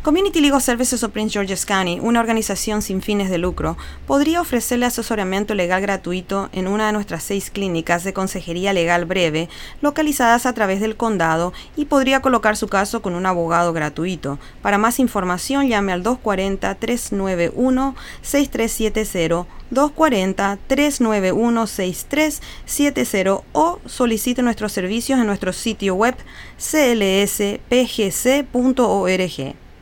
Community Legal Services of Prince George's County, una organización sin fines de lucro, podría ofrecerle asesoramiento legal gratuito en una de nuestras 6 clínicas de consejería legal breve localizadas a través del condado y podría colocar su caso con un abogado gratuito. Para más información, llame al 240-391-6370, 240-391-6370 o solicite nuestros servicios en nuestro sitio web clspgc.org.